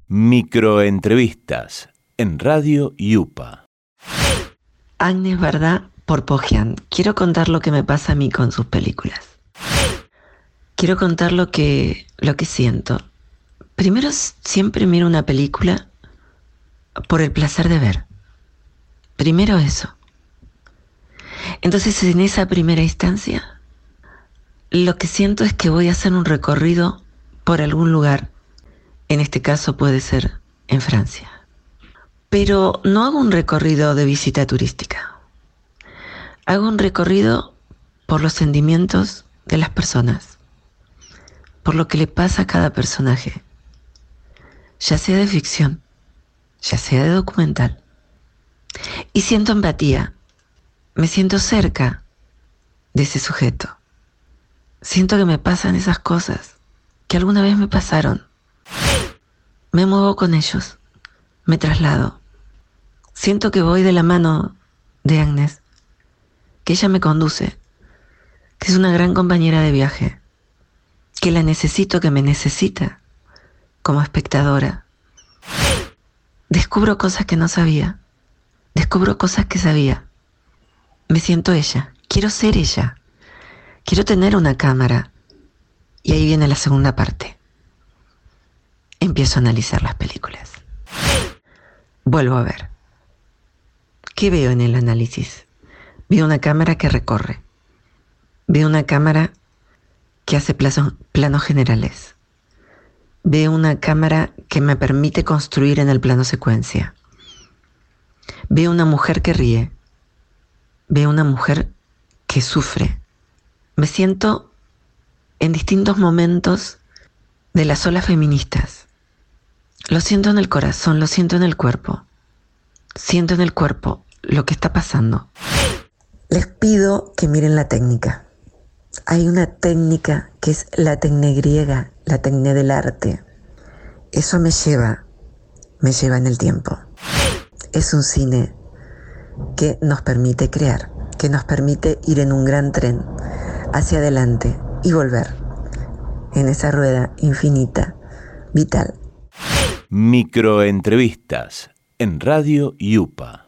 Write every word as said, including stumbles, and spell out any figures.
Microentrevistas en Radio Yupa. Agnes Varda por Pogian. Quiero contar lo que me pasa a mí con sus películas. Quiero contar lo que, lo que siento. Primero, siempre miro una película por el placer de ver. Primero eso. Entonces, en esa primera instancia, lo que siento es que voy a hacer un recorrido por algún lugar. En este caso puede ser en Francia. Pero no hago un recorrido de visita turística. Hago un recorrido por los sentimientos de las personas, por lo que le pasa a cada personaje, ya sea de ficción, ya sea de documental. Y siento empatía, me siento cerca de ese sujeto. Siento que me pasan esas cosas que alguna vez me pasaron. Me muevo con ellos, me traslado. Siento que voy de la mano de Agnes, que ella me conduce, que es una gran compañera de viaje, que la necesito, que me necesita como espectadora. Descubro cosas que no sabía, descubro cosas que sabía. Me siento ella, quiero ser ella, quiero tener una cámara. Y ahí viene la segunda parte. Empiezo a analizar las películas. Vuelvo a ver. ¿Qué veo en el análisis? Veo una cámara que recorre. Veo una cámara que hace planos, planos generales. Veo una cámara que me permite construir en el plano secuencia. Veo una mujer que ríe. Veo una mujer que sufre. Me siento en distintos momentos de las olas feministas. Lo siento en el corazón, lo siento en el cuerpo. Siento en el cuerpo lo que está pasando. Les pido que miren la técnica. Hay una técnica que es la tecne griega, la tecne del arte. Eso me lleva, me lleva en el tiempo. Es un cine que nos permite crear, que nos permite ir en un gran tren hacia adelante y volver en esa rueda infinita, vital. Microentrevistas en Radio Yupa.